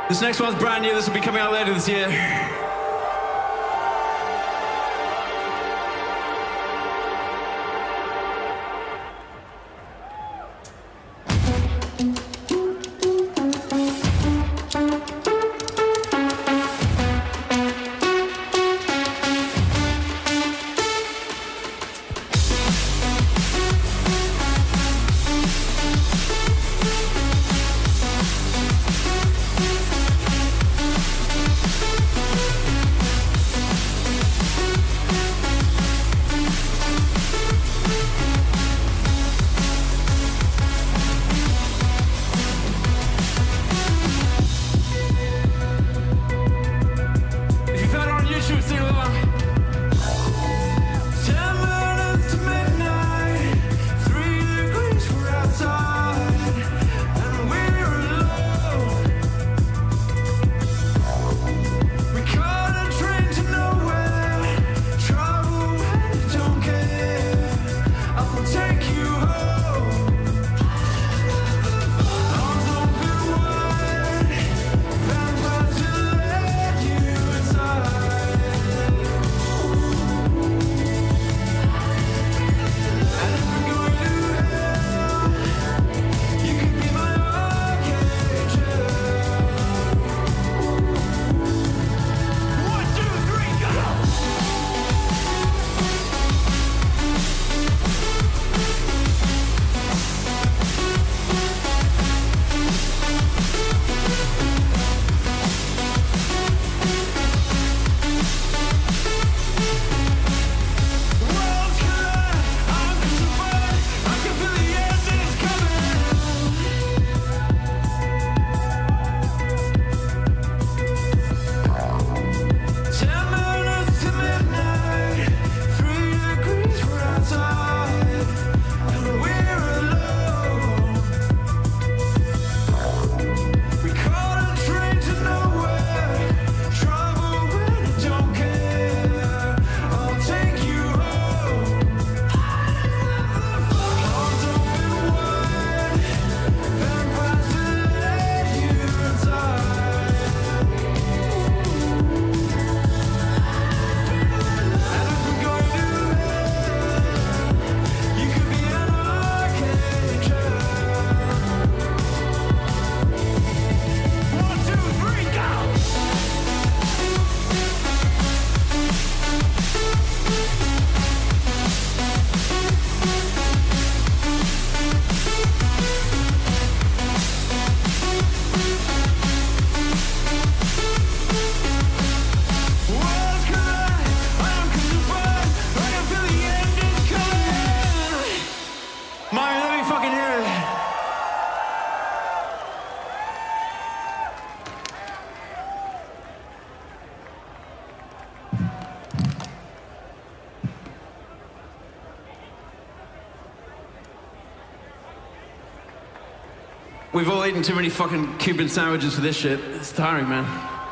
This next one's brand new. This will be coming out later this year. We've all eaten too many fucking Cuban sandwiches for this shit. It's tiring, man.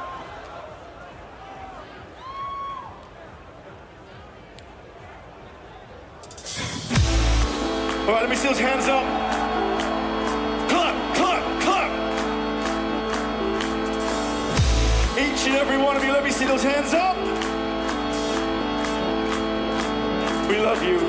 All right, let me see those hands up. Clap, clap, clap. Each and every one of you, let me see those hands up. We love you.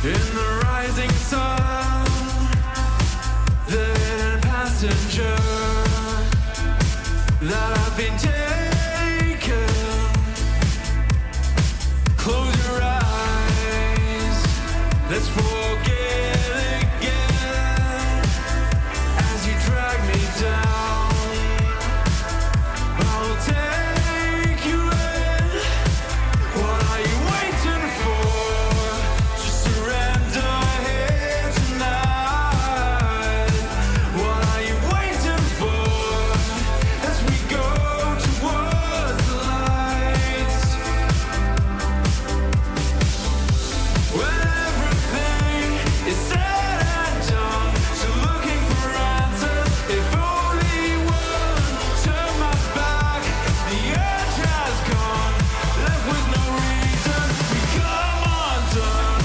In the rising sun, the passenger that I've been taken. Close your eyes, let's forget again. As you drag me down, I'll take you in. What are you waiting for? Just surrender here tonight. What are you waiting for? As we go towards the lights. When everything is said and done, still looking for answers. If only one turned my back, the urge has gone. Left with no reason, we come undone.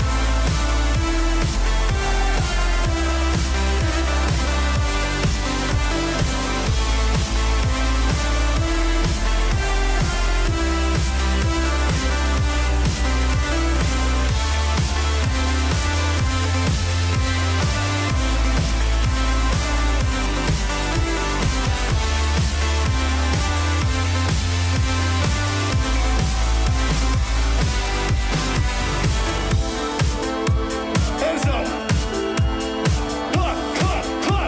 Hands up. Clap, clap, clap.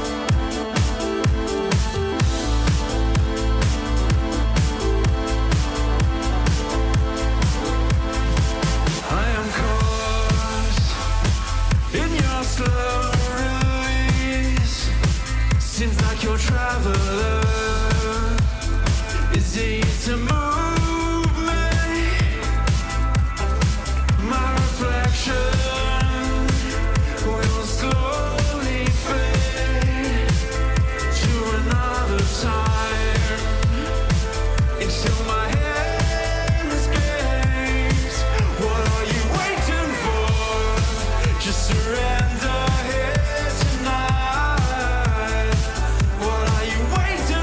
I am caught in your slow release. Seems like your traveler is easy to move me. My reflection will slowly fade to another time until my head escapes. What are you waiting for? Just surrender here tonight. What are you waiting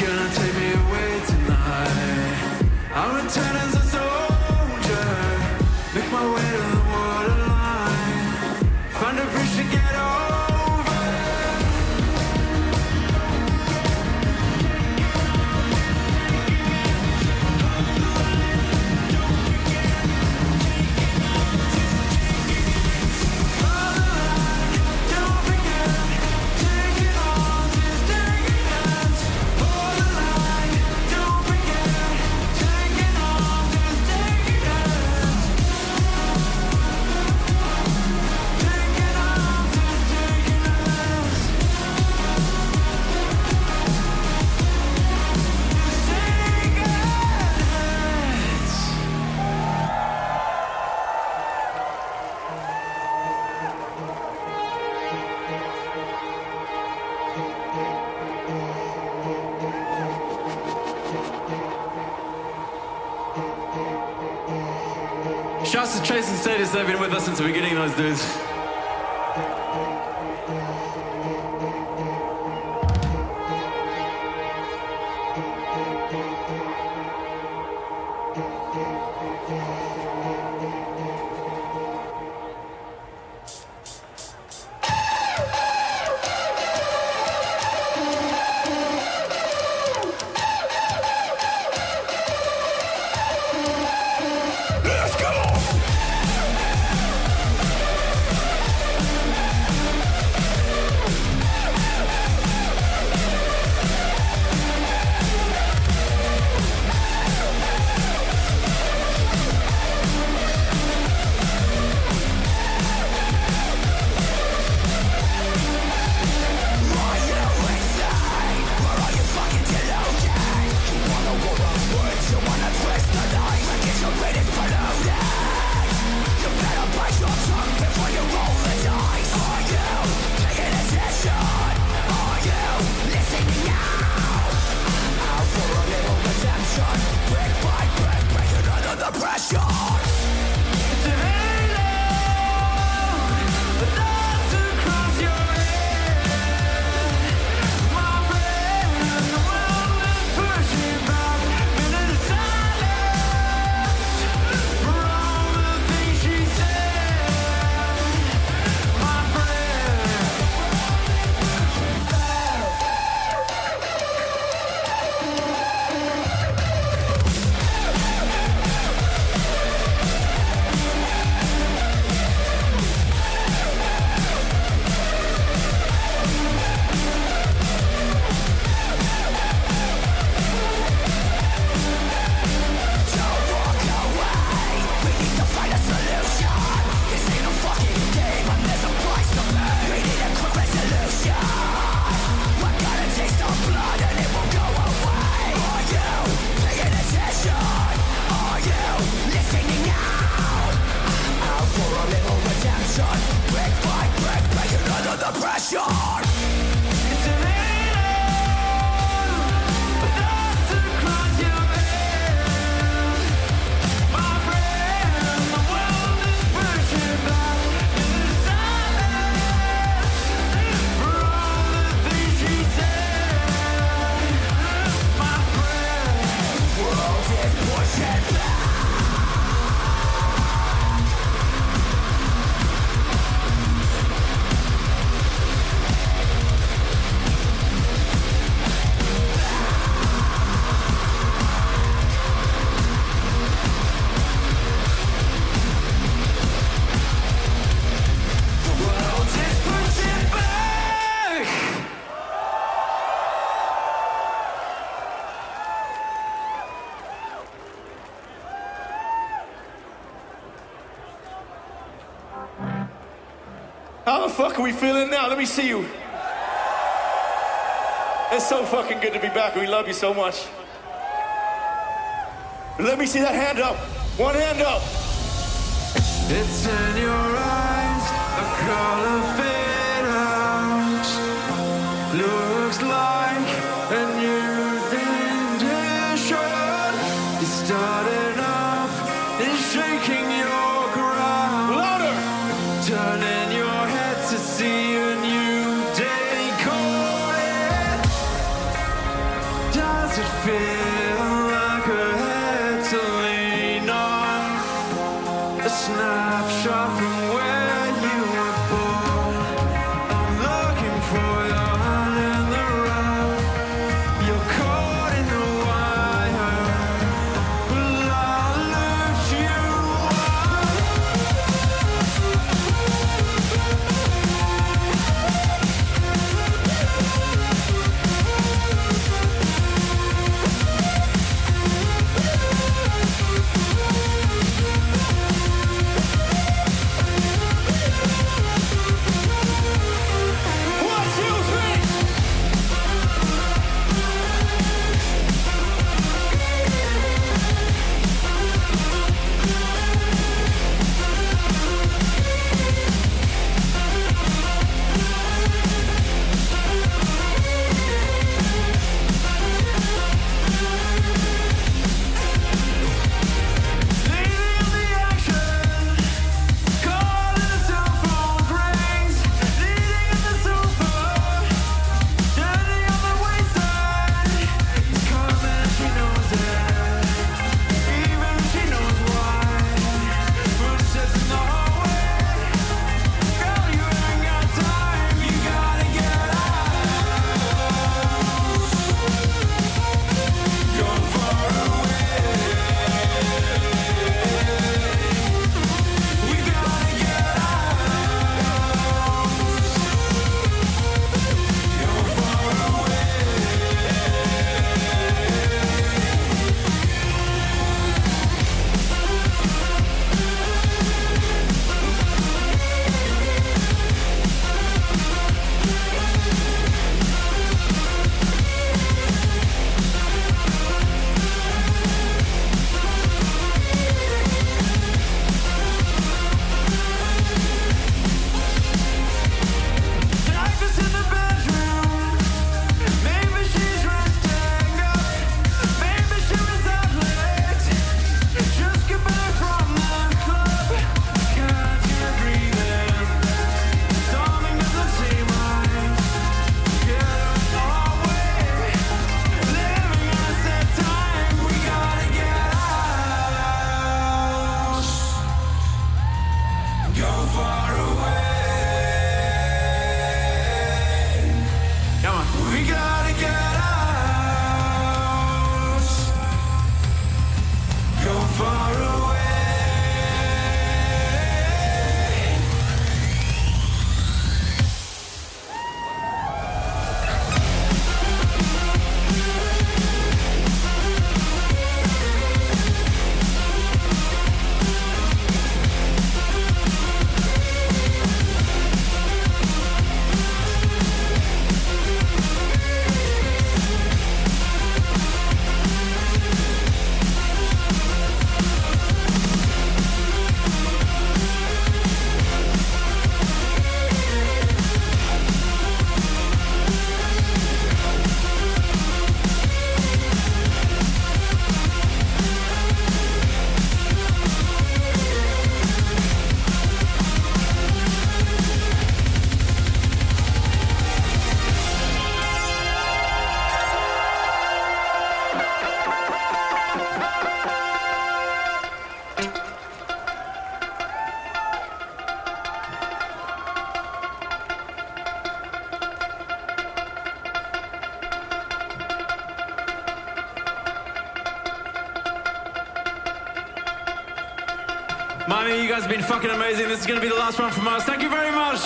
gonna take me away tonight. I'll return as a soldier, make my way to the waterline, find a bridge to get over. Shouts to Chase and Status, they've been with us since the beginning, those dudes. How the fuck are we feeling now? Let me see you. It's so fucking good to be back. We love you so much. Let me see that hand up. One hand up. It's in your eyes, a color fade out. Looks like a new condition. You started off in shaking your ground. Louder. Turning your head to see a new day. Call it Does it feel like a head to lean on? A snapshot from where you were born. I'm looking for your hand in the rough. You're caught in the wire. Will I lift you Miami, you guys have been fucking amazing. This is going to be the last one from us. Thank you very much.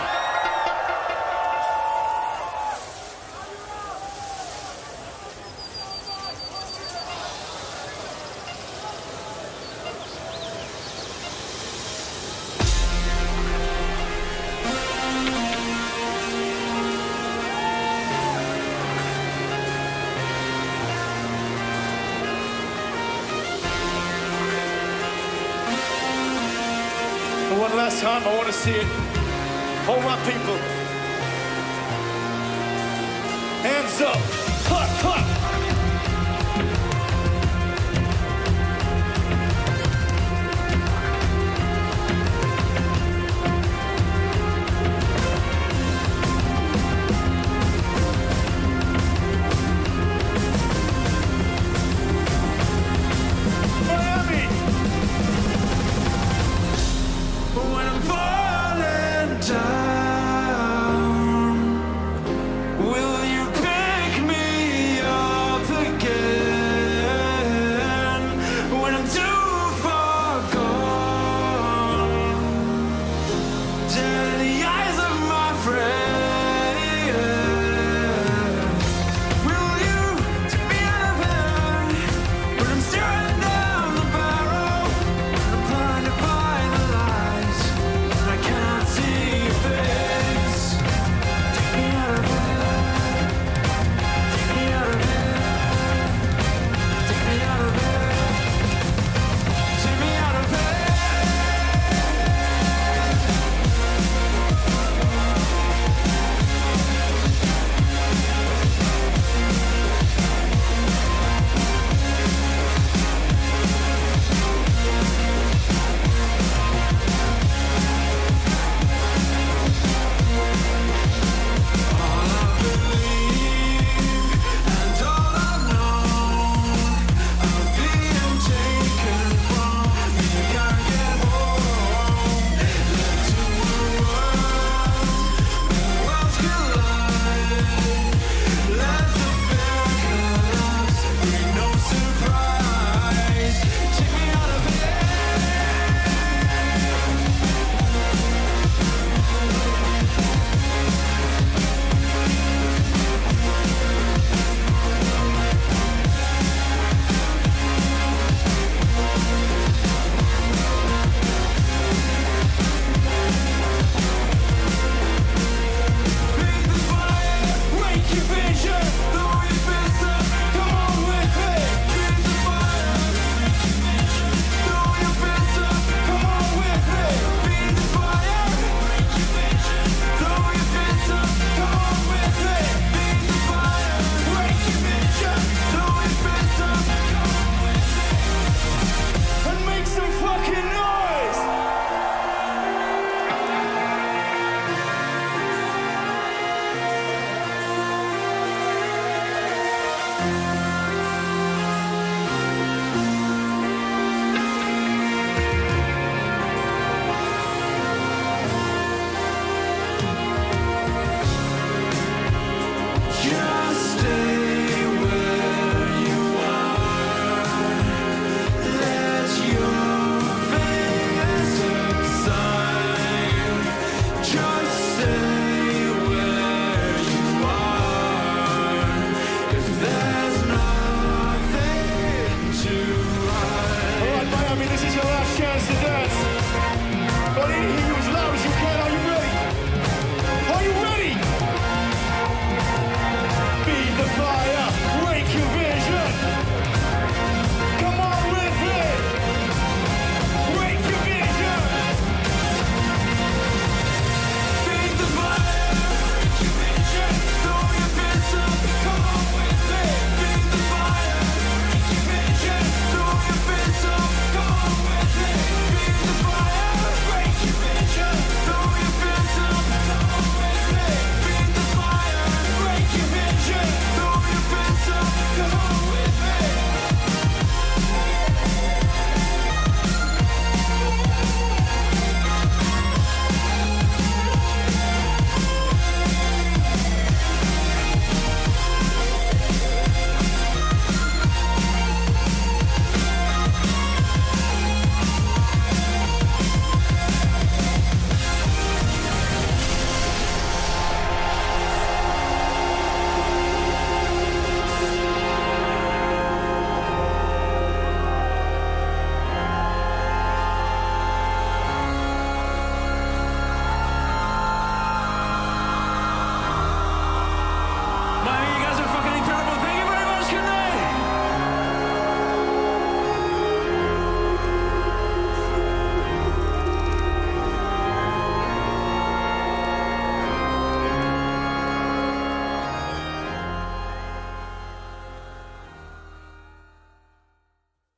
One last time, I want to see it. All my people. Hands up.